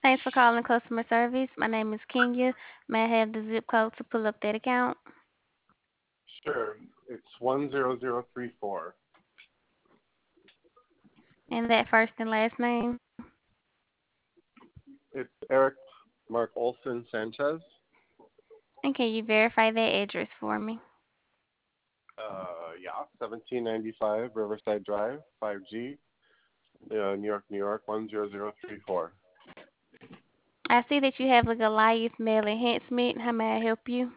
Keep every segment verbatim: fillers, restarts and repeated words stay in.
Thanks for calling customer service. My name is Kenya. May I have the zip code to pull up that account? Sure. It's one zero zero three four. And that first and last name? It's Eric Mark Olson Sanchez. And can you verify that address for me? Uh, yeah, seventeen ninety-five Riverside Drive, five G, uh, New York, New York, one zero zero three four. I see that you have a Goliath mail enhancement. How may I help you?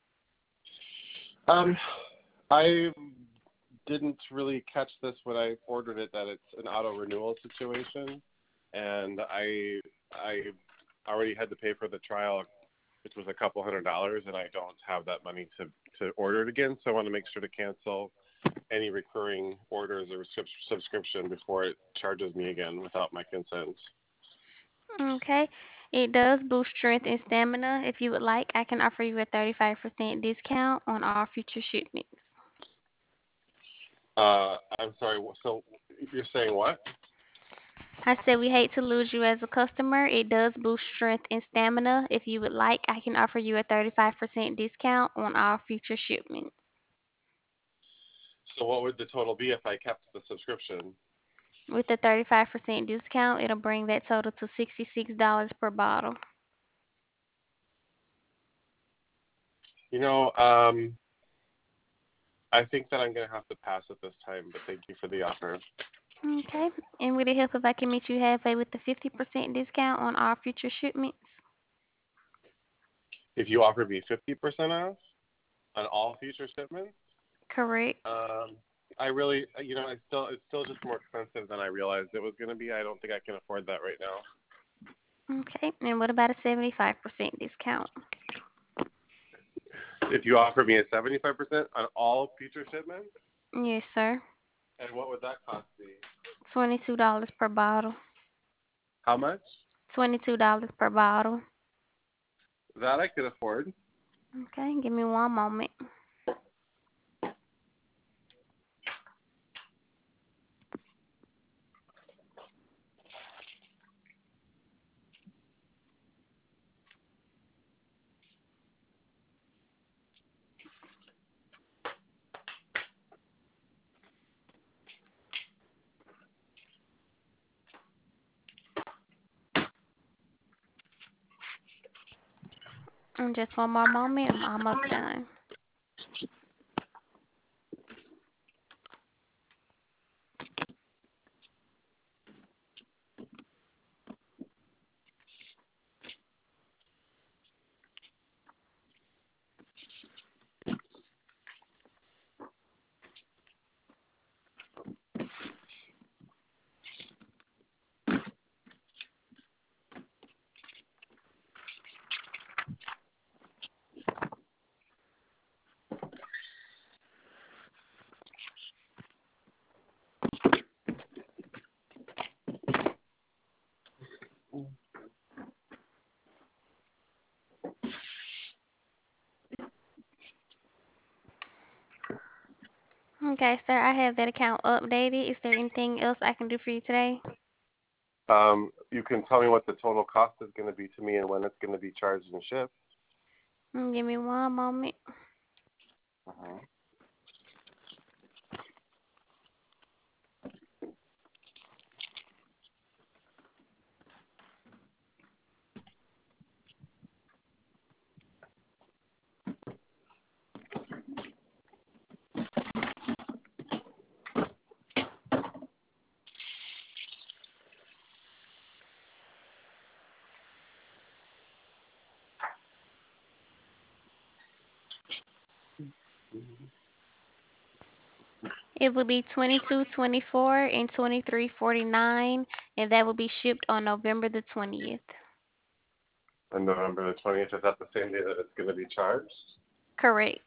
Um, I didn't really catch this when I ordered it that it's an auto renewal situation, and I I already had to pay for the trial, which was a couple hundred dollars, and I don't have that money to to order it again. So I want to make sure to cancel any recurring orders or subscription before it charges me again without my consent. Okay. It does boost strength and stamina. If you would like, I can offer you a thirty-five percent discount on all future shipments. Uh, I'm sorry. So you're saying what? I said we hate to lose you as a customer. It does boost strength and stamina. If you would like, I can offer you a thirty-five percent discount on all future shipments. So what would the total be if I kept the subscription? With the thirty-five percent discount, it'll bring that total to sixty-six dollars per bottle. You know, um, I think that I'm going to have to pass at this time, but thank you for the offer. Okay. And would it help if I can meet you halfway with the fifty percent discount on all future shipments? If you offer me fifty percent off on all future shipments, Correct. um, I really, you know, it's still it's still just more expensive than I realized it was going to be. I don't think I can afford that right now. Okay. And what about a seventy-five percent discount? If you offer me a seventy-five percent on all future shipments, Yes, sir. and what would that cost me? twenty-two dollars per bottle. How much? twenty-two dollars per bottle. That I could afford. Okay. Give me one moment. And just one more moment. I'm almost done. Okay, sir. I have that account updated. Is there anything else I can do for you today? Um, you can tell me what the total cost is going to be to me and when it's going to be charged and shipped. Mm, Give me one moment. Uh-huh. It will be twenty-two twenty-four and twenty-three forty-nine, and that will be shipped on November the twentieth. And November the twentieth, is that the same day that it's going to be charged? Correct.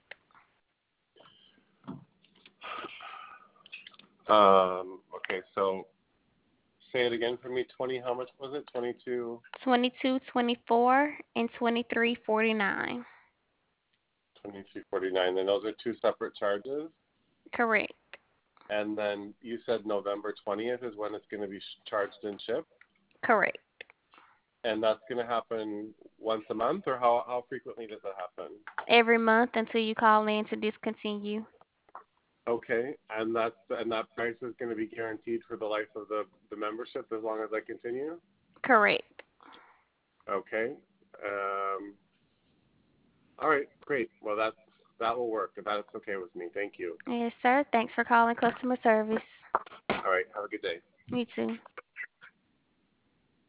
Um, okay, so say it again for me. twenty, how much was it? twenty-two, twenty-two twenty-four and twenty-three forty-nine. twenty-two forty-nine. And those are two separate charges. Correct. And then you said November twentieth is when it's going to be sh- charged and shipped. Correct. And that's going to happen once a month, or how how frequently does that happen? Every month until you call in to discontinue. Okay, and that's and that price is going to be guaranteed for the life of the the membership as long as I continue. Correct. Okay. Um, all right, great. Well, that's that will work. That's okay with me. Thank you. Yes, sir. Thanks for calling customer service. All right, have a good day. You too.